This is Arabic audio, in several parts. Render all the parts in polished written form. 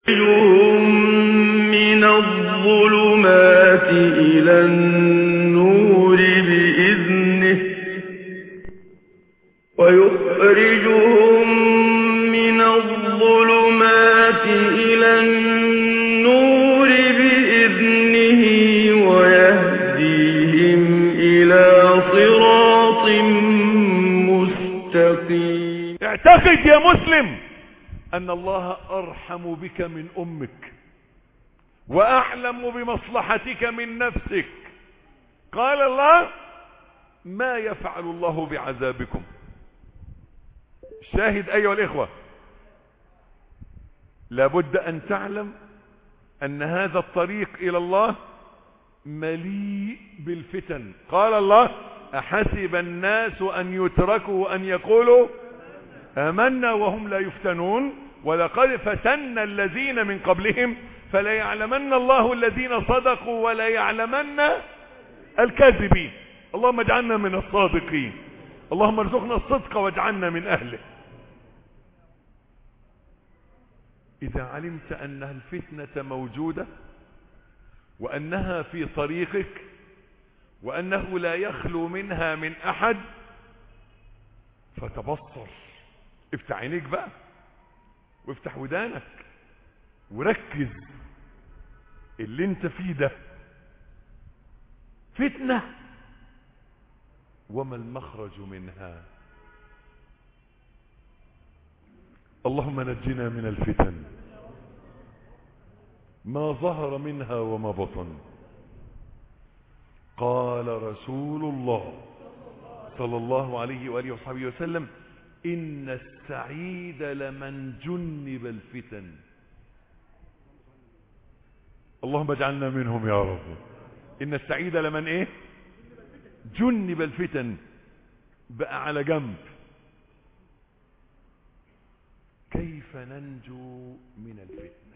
من الظلمات إلى النور بإذنه ويخرجهم من الظلمات إلى النور بإذنه ويهديهم إلى صراط مستقيم. اعتقد يا مسلم أن الله أرحم بك من أمك وأعلم بمصلحتك من نفسك. قال الله: ما يفعل الله بعذابكم. شاهد أيها الإخوة، لابد أن تعلم أن هذا الطريق إلى الله مليء بالفتن. قال الله: أحسب الناس أن يتركوا أن يقولوا آمنا وهم لا يفتنون ولقد فتنا الذين من قبلهم فليعلمن الله الذين صدقوا وليعلمن الكاذبين. اللهم اجعلنا من الصادقين، اللهم ارزقنا الصدق واجعلنا من أهله. إذا علمت أن الفتنة موجودة وأنها في طريقك وأنه لا يخلو منها من أحد فتبصر. افتح عينيك بقى وافتح ودانك وركز. اللي انت فيه ده فتنة، وما المخرج منها؟ اللهم نجنا من الفتن ما ظهر منها وما بطن. قال رسول الله صلى الله عليه وآله وصحبه وسلم: إن السعيد لمن جنب الفتن. اللهم اجعلنا منهم يا رب. إن السعيد لمن ايه؟ جنب الفتن. بقى على جنب. كيف ننجو من الفتنة؟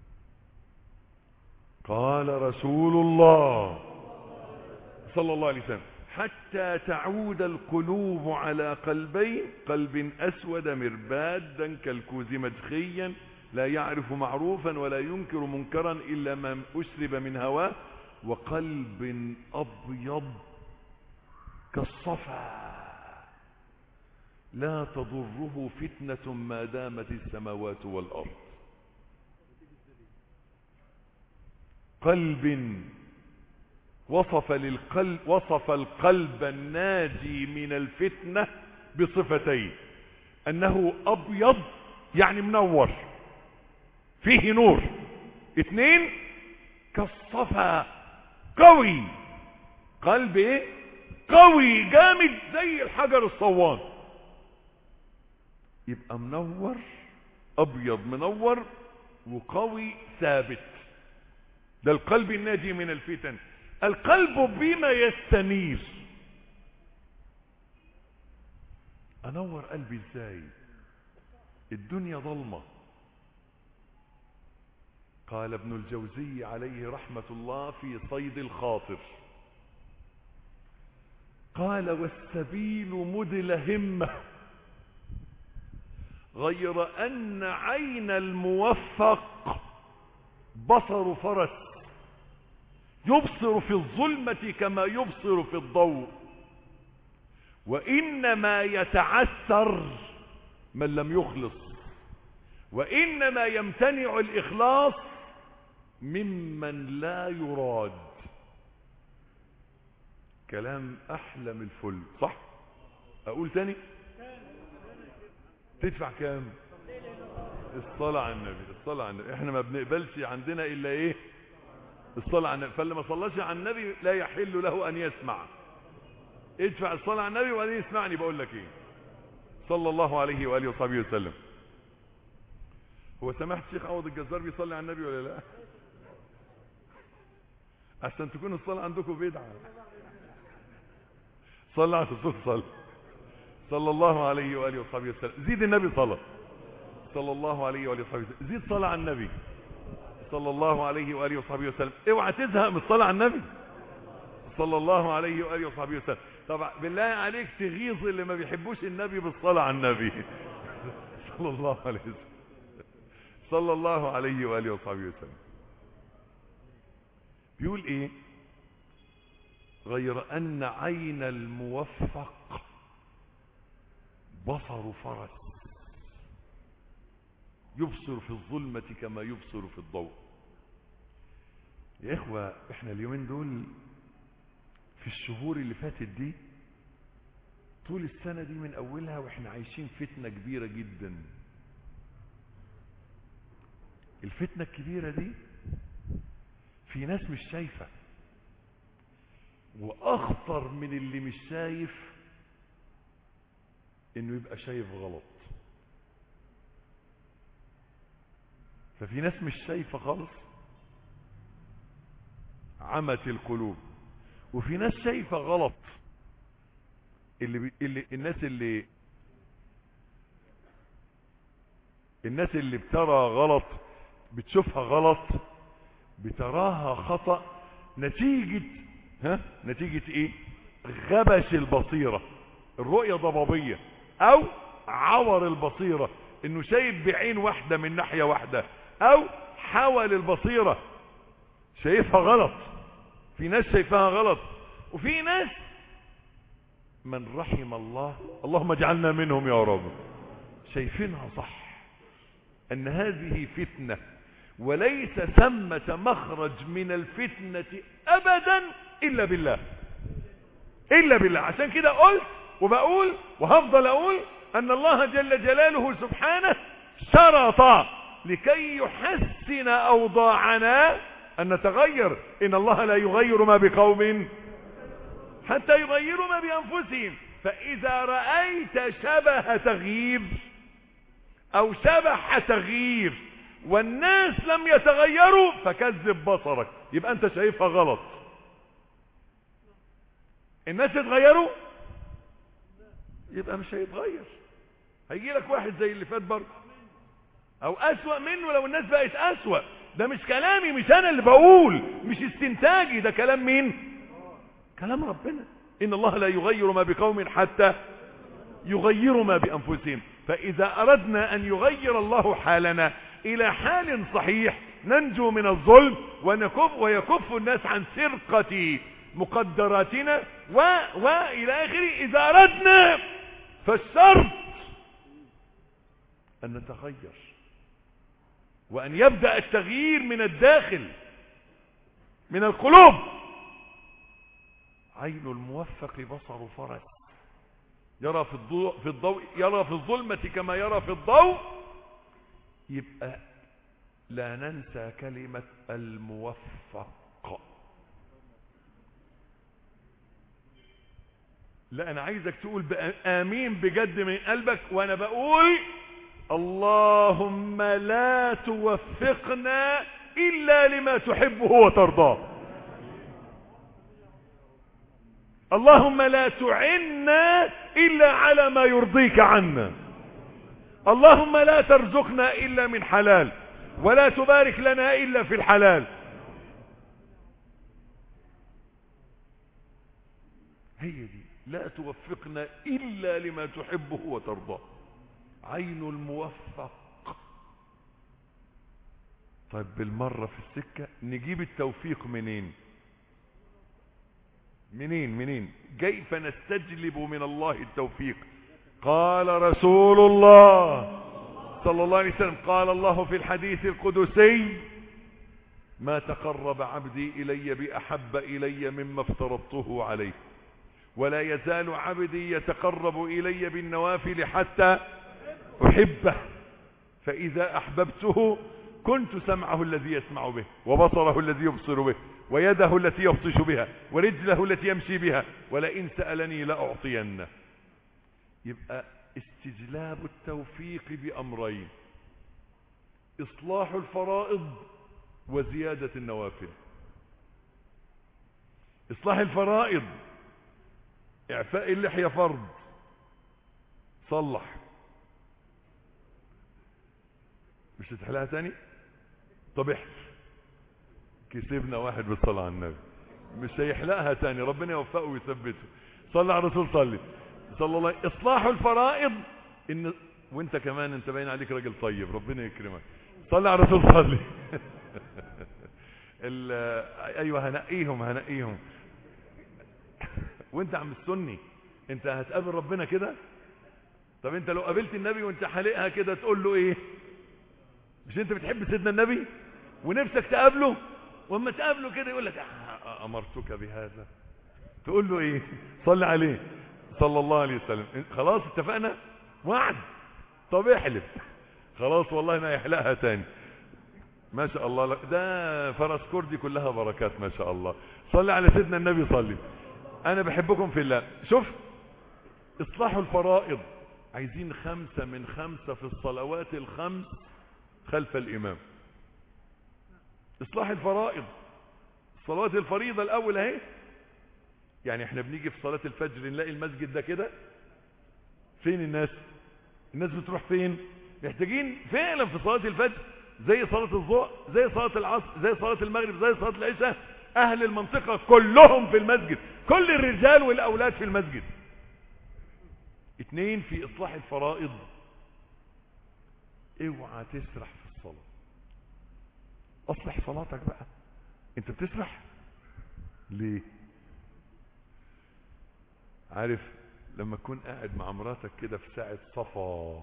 قال رسول الله صلى الله عليه وسلم: حتى تعود القلوب على قلبين، قلب أسود مربادا كالكوز مدخيا لا يعرف معروفا ولا ينكر منكرا إلا ما أشرب من هواه، وقلب أبيض كالصفا لا تضره فتنة ما دامت السماوات والأرض. قلب وصف القلب الناجي من الفتنة بصفتين: أنه أبيض يعني منور فيه نور، 2 كالصفا قوي. قلب ايه؟ قوي جامد زي الحجر الصوان. يبقى منور، أبيض منور وقوي ثابت. ده القلب الناجي من الفتن. القلب بما يستنير. انور قلبي ازاي؟ الدنيا ظلمة. قال ابن الجوزي عليه رحمة الله في صيد الخاطر، قال: والسبيل مدلهمة غير أن عين الموفق بصر فرس يبصر في الظلمة كما يبصر في الضوء، وإنما يتعثر من لم يخلص، وإنما يمتنع الإخلاص ممن لا يراد. كلام أحلى من الفل، صح؟ أقول تاني؟ تدفع كام؟ الصلاة على النبي. الصلاة على النبي. احنا ما بنقبلش عندنا إلا إيه؟ الصلاة على النبي. فاللي ما صلاش على النبي لا يحل له أن يسمع. ادفع الصلاة على النبي وبعدين يسمعني بقول لك إيه. صلى الله عليه وآله وصحبه وسلم. هو سماحة الشيخ عوض الجزار بيصلي على النبي ولا لا؟ عشان تكون الصلاة عندكم بدعة. صلى على الرسول صلى الله عليه وآله وصحبه وسلم. زيد النبي صلاة صلى الله عليه وآله وصحبه وسلم. زيد صلاة على النبي صلى الله عليه وآله وصحبه وسلم. اوعى تزهق من الصلاة على النبي صلى الله عليه وآله وصحبه وسلم. طبعا بالله عليك تغيظ اللي ما بيحبوش النبي بالصلاة على النبي صلى الله عليه وسلم. صلى الله عليه وآله وصحبه وسلم. بيقول ايه؟ غير ان عين الموفق بصر فرس يبصر في الظلمة كما يبصر في الضوء. يا اخوة احنا اليومين دول في الشهور اللي فاتت دي طول السنة دي من اولها واحنا عايشين فتنة كبيرة جدا. الفتنة الكبيرة دي في ناس مش شايفة، واخطر من اللي مش شايف انه يبقى شايف غلط. ففي ناس مش شايفة خالص عمت القلوب، وفي ناس شايفة غلط. الناس اللي بترى غلط بتشوفها غلط بتراها خطأ نتيجة ايه؟ غبش البصيرة، الرؤية ضبابية، او عور البصيرة انه شايف بعين واحدة من ناحية واحدة، او حول البصيرة شايفها غلط. في ناس شايفها غلط، وفي ناس من رحم الله، اللهم اجعلنا منهم يا رب، شايفينها صح، ان هذه فتنة وليس ثمة مخرج من الفتنة ابدا الا بالله، الا بالله. عشان كده قلت وبقول وهفضل اقول ان الله جل جلاله سبحانه شرط لكي يحسن اوضاعنا ان نتغير. ان الله لا يغير ما بقوم حتى يغيروا ما بانفسهم. فاذا رأيت شبه تغيير او شبح تغيير والناس لم يتغيروا فكذب بصرك، يبقى انت شايفها غلط. الناس يتغيروا يبقى مش هيتغير، هيجي لك واحد زي اللي فات برضه او اسوأ منه لو الناس بقت اسوأ. ده مش كلامي، مش انا اللي بقول، مش استنتاجي، ده كلام مين؟ كلام ربنا. ان الله لا يغير ما بقوم حتى يغيروا ما بانفسهم. فاذا اردنا ان يغير الله حالنا الى حال صحيح ننجو من الظلم ويكف الناس عن سرقة مقدراتنا والى اخره. اذا اردنا فالشرط ان نتغير وان يبدأ التغيير من الداخل من القلوب. عين الموفق بصر فرس يرى في الضوء يرى في الظلمة كما يرى في الضوء. يبقى لا ننسى كلمة الموفق. لا انا عايزك تقول امين بجد من قلبك وانا بقول اللهم لا توفقنا الا لما تحبه وترضاه. اللهم لا تعنا الا على ما يرضيك عنا. اللهم لا ترزقنا الا من حلال ولا تبارك لنا الا في الحلال. هي دي، لا توفقنا الا لما تحبه وترضاه. عين الموفق. طيب بالمرة في السكة نجيب التوفيق منين؟ كيف نستجلب من الله التوفيق؟ قال رسول الله صلى الله عليه وسلم، قال الله في الحديث القدسي: ما تقرب عبدي إلي بأحب إلي مما افترضته عليه، ولا يزال عبدي يتقرب إلي بالنوافل حتى أحبه، فإذا أحببته كنت سمعه الذي يسمع به، وبصره الذي يبصر به، ويده التي يبطش بها، ورجله التي يمشي بها، ولئن سألني لأعطينه. يبقى استجلاب التوفيق بأمرين: إصلاح الفرائض وزيادة النوافل. إصلاح الفرائض، إعفاء اللحية فرض، صلح. مش تتحلها تاني؟ طب احلف. كسبنا واحد بالصلاة على النبي، مش هيحلقها تاني، ربنا يوفقه ويثبته. صلى على الرسول، صلى الله عليه. اصلاح الفرائض، وانت كمان انت باين عليك راجل طيب، ربنا يكرمك. صلي على الرسول صلي. ايوه هنقيهم. وانت عم السني انت هتقابل ربنا كده؟ طب انت لو قابلت النبي وانت حالقها كده تقول له ايه؟ مش انت بتحب سيدنا النبي ونفسك تقابله؟ واما تقابله كده يقول لك امرتك بهذا، تقول له ايه؟ صلي عليه صلى الله عليه وسلم. خلاص اتفقنا وعد. طب احلف. خلاص والله ما يحلقها تاني. ما شاء الله ده فرس كردي كلها بركات ما شاء الله. صلي على سيدنا النبي صلي. انا بحبكم في الله. شوف اصلاح الفرائض، عايزين 5 من 5 في الصلوات الخمس خلف الامام. اصلاح الفرائض، الصلوات الفريضة الاول اهي. يعني احنا بنيجي في صلاة الفجر نلاقي المسجد ده كده، فين الناس بتروح فين؟ محتاجين فعلا في صلاة الفجر زي صلاة الظهر زي صلاة العصر زي صلاة المغرب زي صلاة العشاء، اهل المنطقة كلهم في المسجد، كل الرجال والاولاد في المسجد. 2 في اصلاح الفرائض، اوعى تسرح في الصلاة. اصلح صلاتك بقى. انت بتسرح ليه؟ عارف لما تكون قاعد مع مراتك كده في ساعة صفا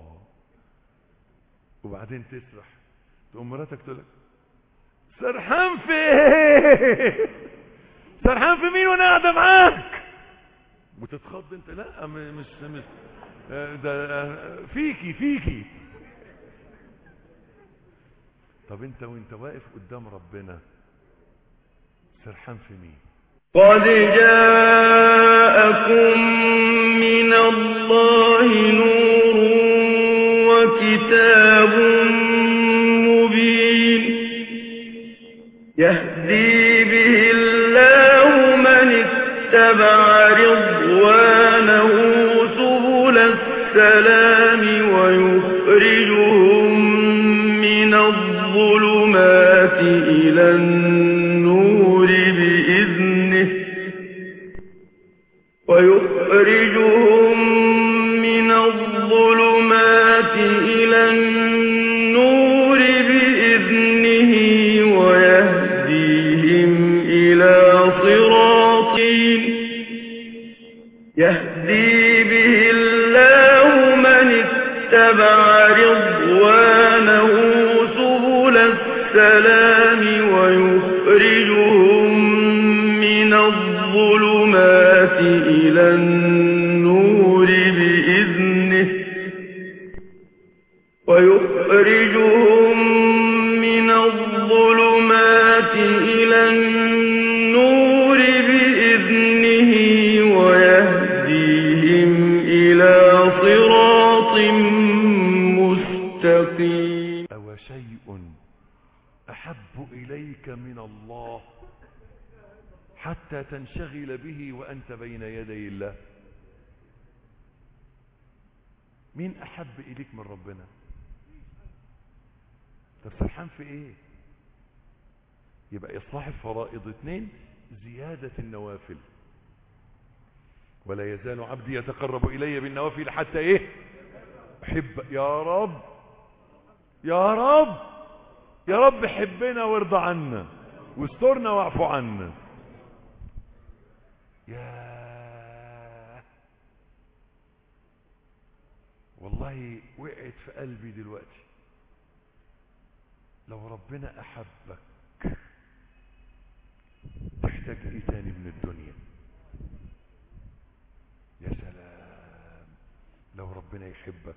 وبعدين تسرح، تقوم مراتك تقول لك سرحان في ايه؟ سرحان في مين وانا قاعده معاك؟ وتتخض انت. لا مش ده فيكي. طب انت وانت واقف قدام ربنا سرحان في مين؟ قد جاءكم من الله نور وكتاب مبين يهدي به الله من اتبع رضوانه سبل السلام ويخرجهم من الظلمات إلى النور بإذنه ويهديهم إلى صراط يهدي به الله من اتبع رضوانه سبل السلام ويخرجهم من الظلمات إلى النور بإذنه ويهديهم إلى صراط مستقيم. أو شيء أحب إليك من الله حتى تنشغل به وأنت بين يدي الله؟ مين أحب إليك من ربنا؟ طب سرحان في إيه؟ يبقى إصلاح الفرائض. 2 زيادة النوافل. ولا يزال عبدي يتقرب إلي بالنوافل حتى إيه؟ أحب. يا رب يا رب يا رب حبنا وارضى عنا واسترنا واعفو عنا. يا والله وقعت في قلبي دلوقتي، لو ربنا أحبك تحتاج ايه تاني من الدنيا؟ يا سلام لو ربنا يحبك.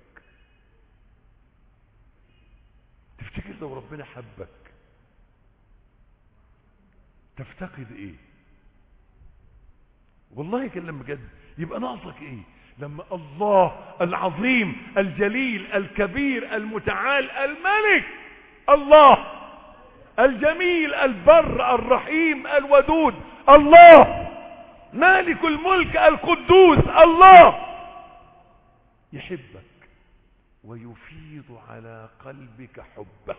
تفتكر لو ربنا حبك تفتقد ايه؟ والله كلام بجد. يبقى ناقصك ايه لما الله العظيم الجليل الكبير المتعال الملك، الله الجميل البر الرحيم الودود، الله مالك الملك القدوس، الله يحبك ويفيض على قلبك حبه.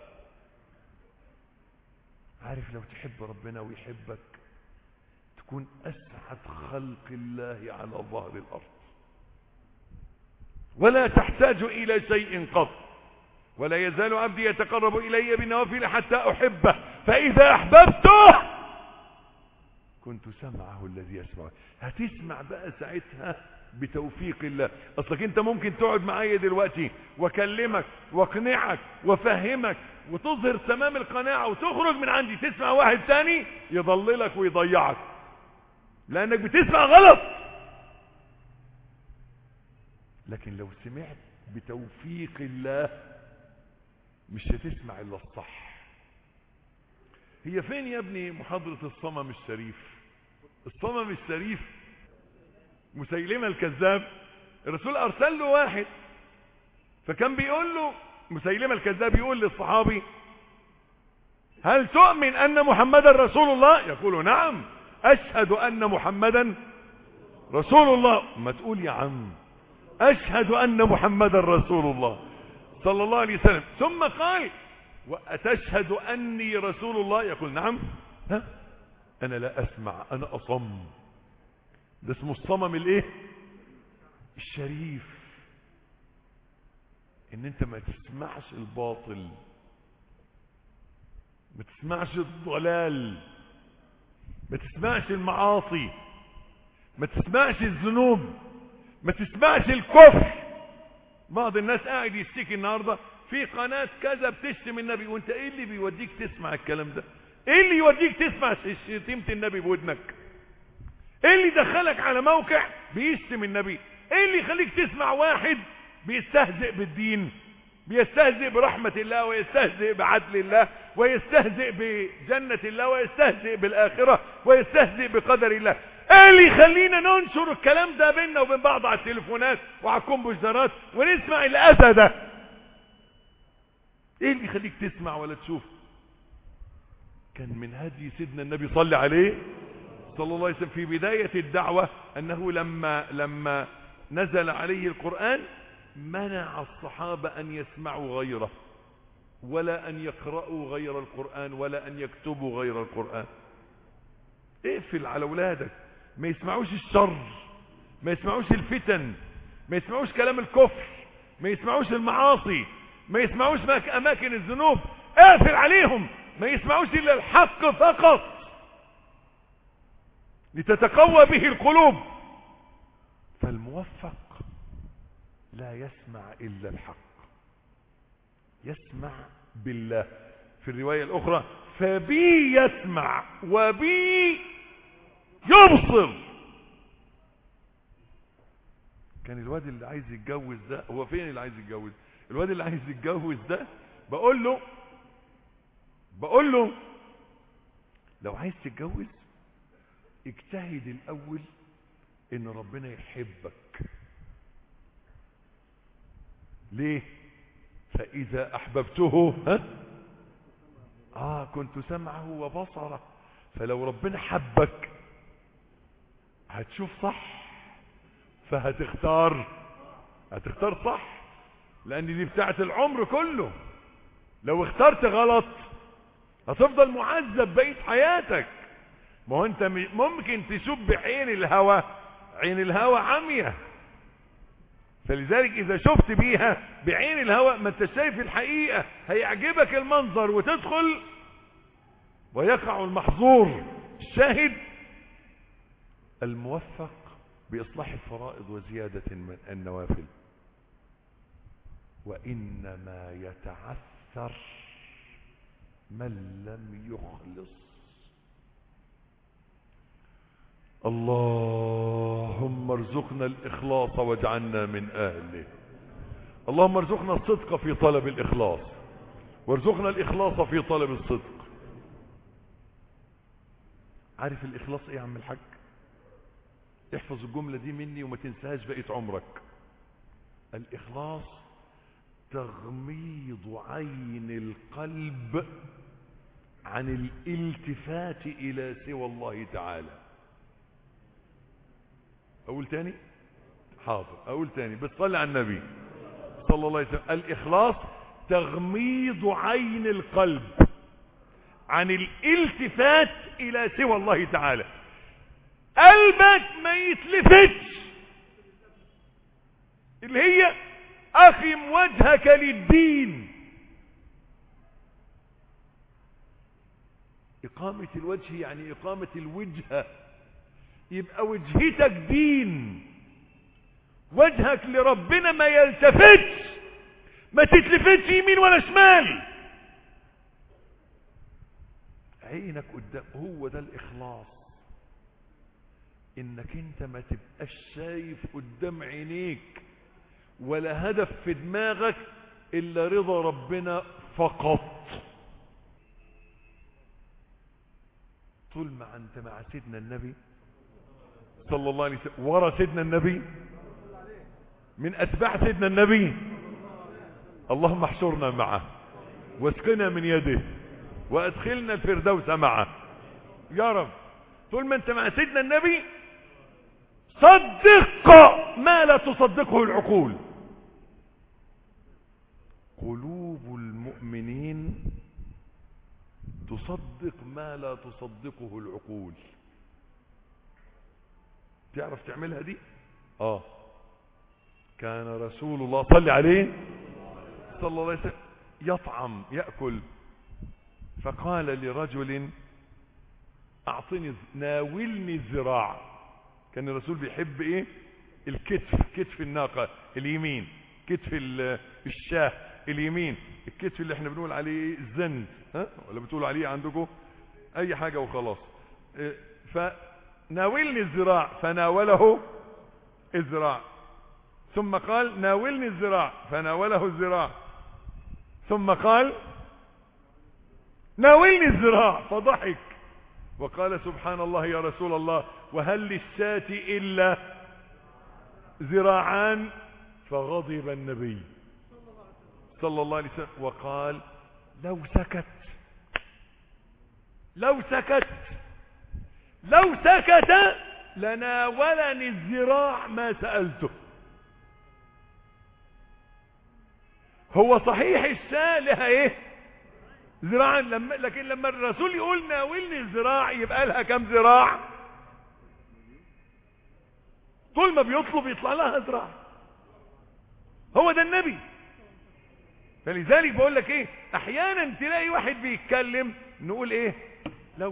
عارف لو تحب ربنا ويحبك تكون أسعد خلق الله على ظهر الأرض، ولا تحتاج إلى شيء قط. ولا يزال عبدي يتقرب إلي بالنوافل حتى أحبه فإذا أحببته كنت سمعه الذي يسمع. هتسمع بقى ساعتها بتوفيق الله. أصلك أنت ممكن تقعد معايا دلوقتي وأكلمك وأقنعك وأفهمك وتظهر تمام القناعة وتخرج من عندي تسمع واحد تاني يضللك ويضيعك لأنك بتسمع غلط. لكن لو سمعت بتوفيق الله مش هتسمع إلا الصح. هي فين يا ابني محاضرة الصمم الشريف؟ الصمم الشريف مسيلمة الكذاب، الرسول أرسل له واحد فكان بيقول له مسيلمة الكذاب يقول للصحابي هل تؤمن أن محمدا رسول الله؟ يقول نعم أشهد أن محمدا رسول الله. ما تقول يا عم أشهد أن محمدا رسول الله صلى الله عليه وسلم. ثم قال وأتشهد أني رسول الله؟ يقول نعم. ها أنا لا أسمع أنا أصم. ده اسمه الصمم الايه الشريف، ان انت ما تسمعش الباطل، ما تسمعش الضلال، ما تسمعش المعاصي، ما تسمعش الذنوب، ما تسمعش الكفر. بعض الناس قاعد يشتكي النهارده في قناة كذا بتشتم النبي، وانت ايه اللي بيوديك تسمع الكلام ده؟ ايه اللي يوديك تسمع شتيمة النبي بودنك؟ ايه اللي دخلك على موقع بيشتم النبي؟ ايه اللي يخليك تسمع واحد بيستهزئ بالدين، بيستهزئ برحمة الله، ويستهزئ بعدل الله، ويستهزئ بجنة الله، ويستهزئ بالآخرة، ويستهزئ بقدر الله؟ ايه اللي يخلينا ننشر الكلام ده بيننا وبين بعض على التليفونات وعلى الكمبيوترات ونسمع الأذى ده؟ ايه اللي يخليك تسمع ولا تشوف؟ كان من هدي سيدنا النبي صلى عليه صلى الله عليه وسلم في بداية الدعوة أنه لما نزل عليه القرآن منع الصحابة أن يسمعوا غيره، ولا أن يقرأوا غير القرآن، ولا أن يكتبوا غير القرآن. اقفل على أولادك، ما يسمعوش الشر، ما يسمعوش الفتن، ما يسمعوش كلام الكفر، ما يسمعوش المعاصي، ما يسمعوش أماكن الذنوب. اقفل عليهم، ما يسمعوش إلا الحق فقط لتتقوى به القلوب. فالموفق لا يسمع إلا الحق، يسمع بالله. في الرواية الأخرى فبي يسمع وبي يبصر. كان الواد اللي عايز يتجوز ده، هو فين اللي عايز يتجوز؟ الواد اللي عايز يتجوز ده بقول له لو عايز تتجوز اجتهد الأول ان ربنا يحبك. ليه؟ فإذا أحببته كنت سمعه وبصره. فلو ربنا حبك هتشوف صح، فهتختار صح، لأن دي بتاعت العمر كله. لو اخترت غلط هتفضل معذب بقية حياتك. ما هو انت ممكن تشوف بعين الهوى، عين الهوى عمية، فلذلك اذا شفت بيها بعين الهوى ما انت شايف الحقيقة، هيعجبك المنظر وتدخل ويقع المحظور. الشاهد الموفق بإصلاح الفرائض وزيادة النوافل. وإنما يتعثر من لم يخلص. اللهم ارزقنا الإخلاص واجعلنا من أهله. اللهم ارزقنا الصدق في طلب الإخلاص، وارزقنا الإخلاص في طلب الصدق. عارف الإخلاص ايه يا عم الحاج؟ احفظ الجملة دي مني وما تنساهاش بقية عمرك. الإخلاص تغميض عين القلب عن الالتفات إلى سوى الله تعالى. أقول تاني؟ حاضر أقول تاني، بس صلي على النبي صلى الله عليه وسلم. الإخلاص تغميض عين القلب عن الالتفات إلى سوى الله تعالى. قلبك ما يتلفتش، اللي هي أقم وجهك للدين إقامة الوجه يعني إقامة الوجهة، يبقى وجهتك دين، وجهك لربنا ما يلتفتش، ما تتلفتش يمين ولا شمال، عينك قدام. هو ده الإخلاص، إنك انت ما تبقاش شايف قدام عينيك ولا هدف في دماغك إلا رضا ربنا فقط. طول ما أنت مع سيدنا النبي صلى الله عليه وسلم، ورا سيدنا النبي، من أتباع سيدنا النبي، اللهم احشرنا معه واسقنا من يده وادخلنا الفردوس معه يا رب. طول ما انت مع سيدنا النبي صدق ما لا تصدقه العقول. قلوب المؤمنين تصدق ما لا تصدقه العقول. تعرف تعملها دي؟ كان رسول الله صلى عليه صلى الله عليه وسلم يطعم يأكل، فقال لرجل اعطني، ناولني الذراع. كان الرسول بيحب ايه؟ الكتف، كتف الناقة اليمين، كتف الشاه اليمين، الكتف اللي احنا بنقول عليه الزند، ولا بتقولوا عليه عندكم اي حاجة وخلاص. فناولني الذراع، فناوله الذراع، ثم قال ناولني الذراع، فناوله الذراع، ثم قال ناولني الذراع، فضحك وقال سبحان الله يا رسول الله، وهل للشاة إلا ذراعان؟ فغضب النبي صلى الله عليه وسلم وقال لو سكت لناولني الذراع ما سألته. هو صحيح الشاة لها ايه؟ ذراعا، لكن لما الرسول يقول ناولني الذراع يبقى لها كم ذراع؟ طول ما بيطلب يطلع لها ذراع. هو ده النبي. فلذلك بقول لك ايه، احيانا تلاقي واحد بيتكلم نقول ايه؟ لو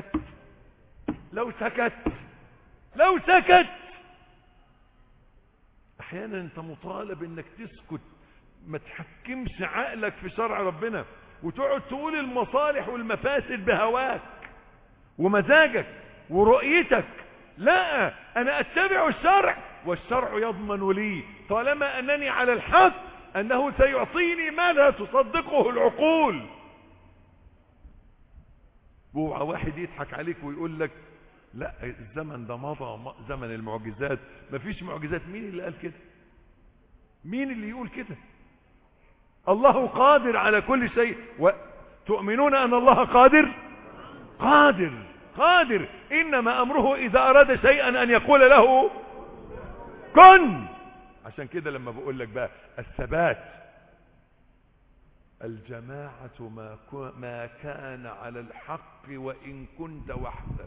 سكت. احيانا انت مطالب انك تسكت، ما تحكمش عقلك في شرع ربنا وتقعد تقول المصالح والمفاسد بهواك ومزاجك ورؤيتك. لا، انا اتبع الشرع والشرع يضمن لي طالما انني على الحق انه سيعطيني ما لا تصدقه العقول. اوعى واحد يضحك عليك ويقول لك لا الزمن ده مضى، زمن المعجزات، مفيش معجزات. مين اللي قال كده؟ مين اللي يقول كده؟ الله قادر على كل شيء. وتؤمنون ان الله قادر. انما امره اذا اراد شيئا ان يقول له كن. عشان كده لما بقول لك بقى الثبات، الجماعة ما كان على الحق وان كنت وحدك،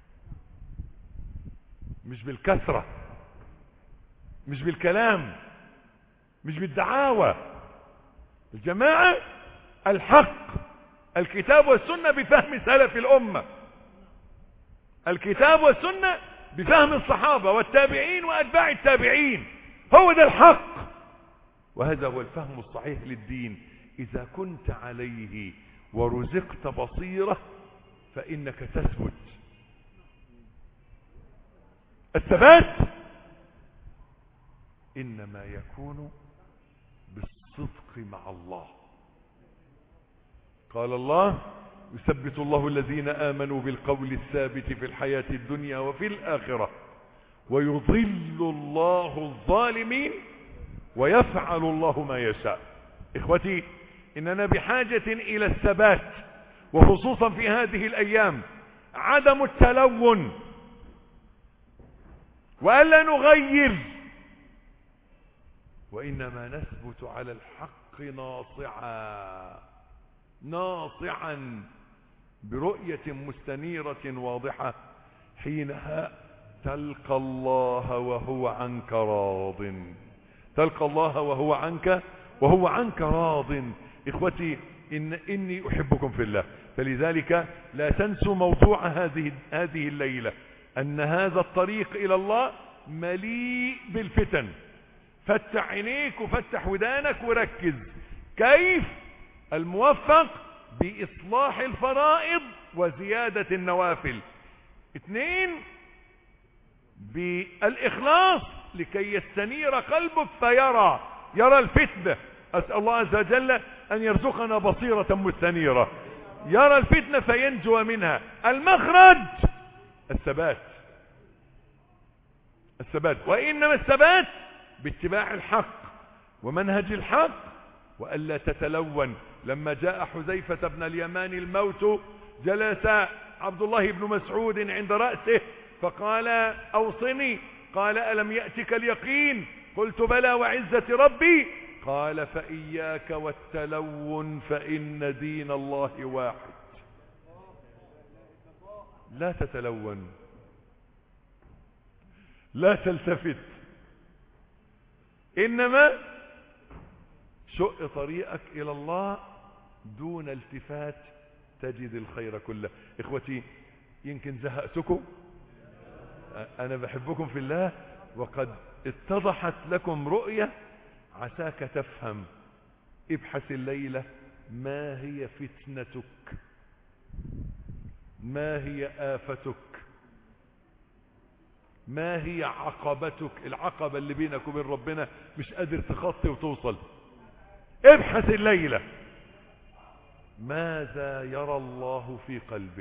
مش بالكثرة، مش بالكلام، مش بالدعاوى. الجماعة الحق، الكتاب والسنة بفهم سلف الأمة، الكتاب والسنة بفهم الصحابة والتابعين وأتباع التابعين. هو ده الحق، وهذا هو الفهم الصحيح للدين. إذا كنت عليه ورزقت بصيرة فإنك تثبت. الثبات إنما يكون بالصدق مع الله. قال الله يثبت الله الذين آمنوا بالقول الثابت في الحياة الدنيا وفي الآخرة ويضل الله الظالمين ويفعل الله ما يشاء. إخوتي، إننا بحاجة إلى الثبات، وخصوصا في هذه الأيام عدم التلون، وألا نغير، وإنما نثبت على الحق ناصعا برؤية مستنيرة واضحة. حينها تلقى الله وهو عنك راض، تلقى الله وهو عنك راض. إخوتي، إني أحبكم في الله، فلذلك لا تنسوا موضوع هذه الليلة، أن هذا الطريق إلى الله مليء بالفتن. فتح عينيك وفتح ودانك وركز. كيف الموفق؟ بإصلاح الفرائض وزيادة النوافل. 2، بالإخلاص لكي يستنير قلبك يرى الفتنة. أسأل الله عز وجل أن يرزقنا بصيرة مستنيرة، يرى الفتنة فينجو منها. المخرج الثبات، وإنما الثبات باتباع الحق ومنهج الحق، وألا تتلون. لما جاء حذيفة بن اليمان الموت، جلس عبد الله بن مسعود عند رأسه فقال أوصني. قال ألم يأتك اليقين؟ قلت بلى وعزة ربي. قال فإياك والتلون فإن دين الله واحد. لا تتلون، لا تلتفت، إنما شق طريقك إلى الله دون التفات تجد الخير كله. إخوتي، يمكن زهقتكم، أنا بحبكم في الله، وقد اتضحت لكم رؤية عساك تفهم. ابحث الليلة ما هي فتنتك، ما هي آفتك، ما هي عقبتك، العقبة اللي بينك وبين ربنا مش قادر تخطي وتوصل. ابحث الليلة ماذا يرى الله في قلبك.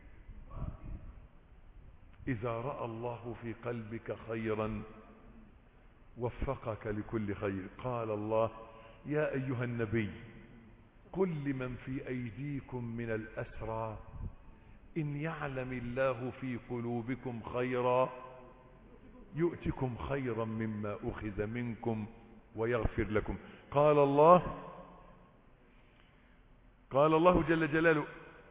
إذا رأى الله في قلبك خيرا وفقك لكل خير. قال الله يا أيها النبي قل لمن في أيديكم من الأسرى إن يعلم الله في قلوبكم خيرا يؤتكم خيرا مما أخذ منكم ويغفر لكم. قال الله جل جلاله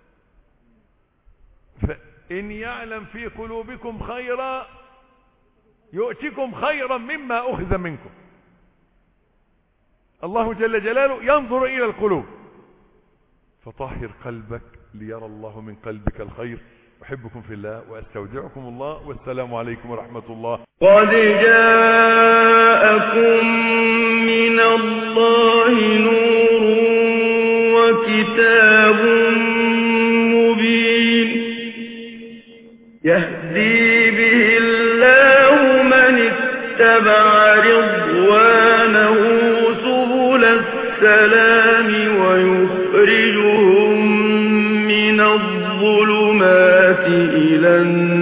فإن يعلم في قلوبكم خيرا يؤتكم خيرا مما أخذ منكم. الله جل جلاله ينظر إلى القلوب، فطهر قلبك ليرى الله من قلبك الخير. أحبكم في الله وأستودعكم الله، والسلام عليكم ورحمة الله. قد جاءكم من الله نور وكتاب مبين يهدي به الله من اتبع رضوانه سبل السلام ويخرجهم من الظلمات إلى النور